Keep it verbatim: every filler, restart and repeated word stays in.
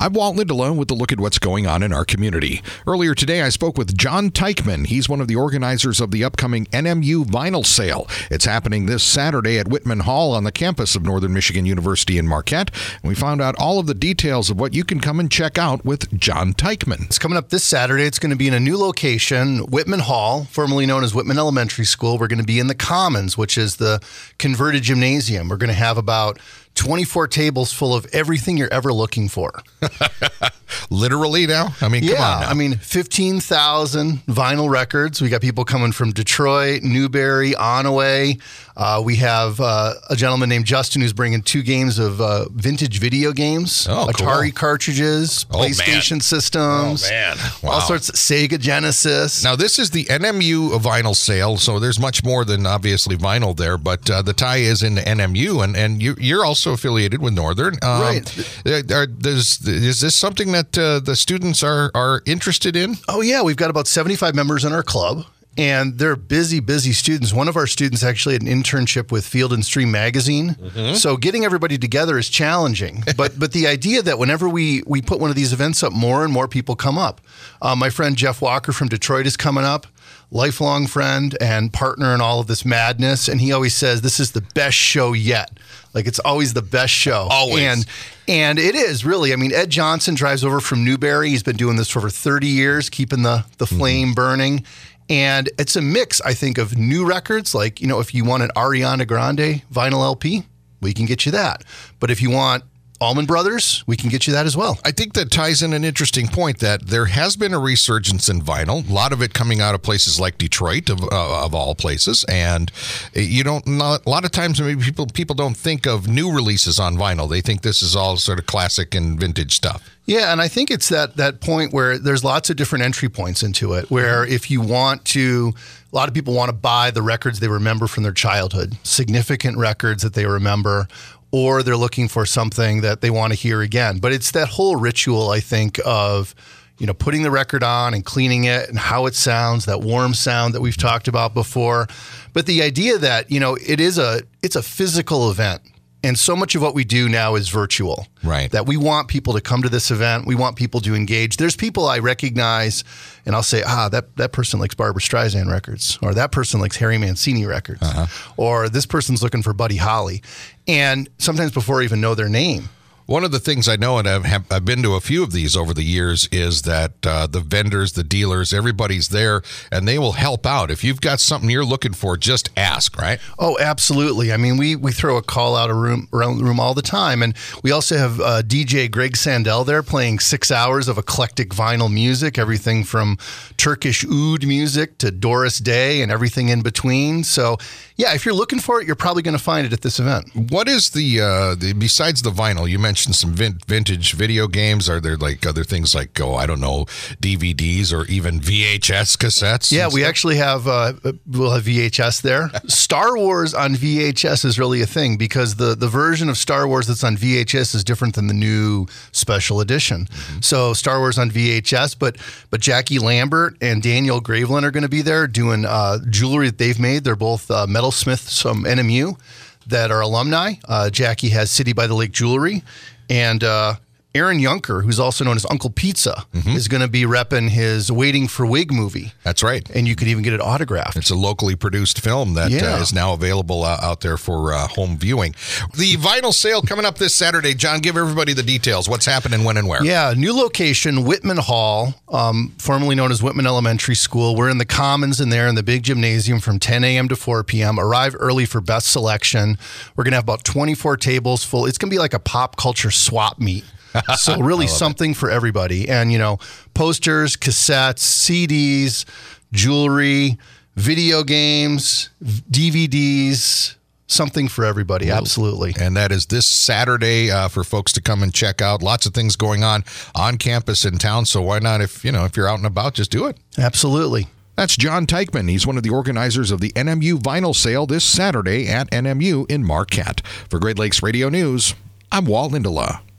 I'm Walt Lindelof with a look at what's going on in our community. Earlier today, I spoke with John Teichman. He's one of the organizers of the upcoming N M U Vinyl Sale. It's happening this Saturday at Whitman Hall on the campus of Northern Michigan University in Marquette. And we found out all of the details of what you can come and check out with John Teichman. It's coming up this Saturday. It's going to be in a new location, Whitman Hall, formerly known as Whitman Elementary School. We're going to be in the Commons, which is the converted gymnasium. We're going to have about twenty-four tables full of everything you're ever looking for. Literally now? I mean, yeah, come on now. I mean, fifteen thousand vinyl records. We got people coming from Detroit, Newberry, Onaway. Uh, we have uh, a gentleman named Justin who's bringing two games of uh, vintage video games, oh, Atari cool. cartridges, oh, PlayStation man. systems, oh, man. Wow. all sorts of Sega Genesis. Now, this is the N M U vinyl sale, so there's much more than obviously vinyl there, but uh, the tie is in N M U, and, and you, you're also affiliated with Northern. Um, right. Are, there's, is this something that uh, the students are, are interested in? Oh, yeah. We've got about seventy-five members in our club. And they're busy, busy students. One of our students actually had an internship with Field and Stream magazine. Mm-hmm. So getting everybody together is challenging. But but the idea that whenever we, we put one of these events up, more and more people come up. Uh, my friend Jeff Walker from Detroit is coming up, lifelong friend and partner in all of this madness. And he always says, this is the best show yet. Like, it's always the best show. Always. And, and it is, really. I mean, Ed Johnson drives over from Newberry. He's been doing this for over thirty years, keeping the, the flame mm-hmm. burning. And it's a mix, I think, of new records. Like, you know, if you want an Ariana Grande vinyl L P, we can get you that. But if you want Allman Brothers, we can get you that as well. I think that ties in an interesting point that there has been a resurgence in vinyl, a lot of it coming out of places like Detroit, of, uh, of all places. And you don't, not, a lot of times maybe people, people don't think of new releases on vinyl. They think this is all sort of classic and vintage stuff. Yeah, and I think it's that that point where there's lots of different entry points into it, where if you want to, a lot of people want to buy the records they remember from their childhood, significant records that they remember, or they're looking for something that they want to hear again. But it's that whole ritual, I think, of, you know, putting the record on and cleaning it and how it sounds, that warm sound that we've talked about before. But the idea that, you know, it is a it's a physical event. And so much of what we do now is virtual. Right. That we want people to come to this event. We want people to engage. There's people I recognize, and I'll say, ah, that, that person likes Barbra Streisand records, or that person likes Harry Mancini records, uh-huh. or this person's looking for Buddy Holly. And sometimes before I even know their name. One of the things I know, and I've, have, I've been to a few of these over the years, is that uh, the vendors, the dealers, everybody's there, and they will help out. If you've got something you're looking for, just ask, right? Oh, absolutely. I mean, we we throw a call out a room, around the room all the time, and we also have uh, D J Greg Sandell there playing six hours of eclectic vinyl music, everything from Turkish oud music to Doris Day and everything in between. So, yeah, if you're looking for it, you're probably going to find it at this event. What is the, uh, the besides the vinyl, you mentioned some vin- vintage video games. Are there like other things like, oh, I don't know, D V Ds or even V H S cassettes? Yeah, we actually have, uh, we'll have V H S there. Star Wars on V H S is really a thing because the, the version of Star Wars that's on V H S is different than the new special edition. Mm-hmm. So Star Wars on V H S, but but Jackie Lambert and Daniel Graveland are going to be there doing uh, jewelry that they've made. They're both uh, metalsmiths from N M U that are alumni. Uh, Jackie has City by the Lake Jewelry. And uh, Aaron Yunker, who's also known as Uncle Pizza, mm-hmm. is going to be repping his Waiting for Wig movie. That's right. And you could even get it autographed. It's a locally produced film that yeah. uh, is now available uh, out there for uh, home viewing. The vinyl sale coming up this Saturday. John, give everybody the details. What's happening, when, and where? Yeah, new location, Whitman Hall, um, formerly known as Whitman Elementary School. We're in the Commons in there in the big gymnasium from ten a.m. to four p.m. Arrive early for best selection. We're going to have about twenty-four tables full. It's going to be like a pop culture swap meet. So really something it. for everybody. And, you know, posters, cassettes, C Ds, jewelry, video games, D V Ds, something for everybody. Absolutely. And that is this Saturday uh, for folks to come and check out. Lots of things going on on campus in town. So why not, if, you know, if you're out and about, just do it. Absolutely. That's John Teichman. He's one of the organizers of the N M U Vinyl Sale this Saturday at N M U in Marquette. For Great Lakes Radio News, I'm Walt Lindelof.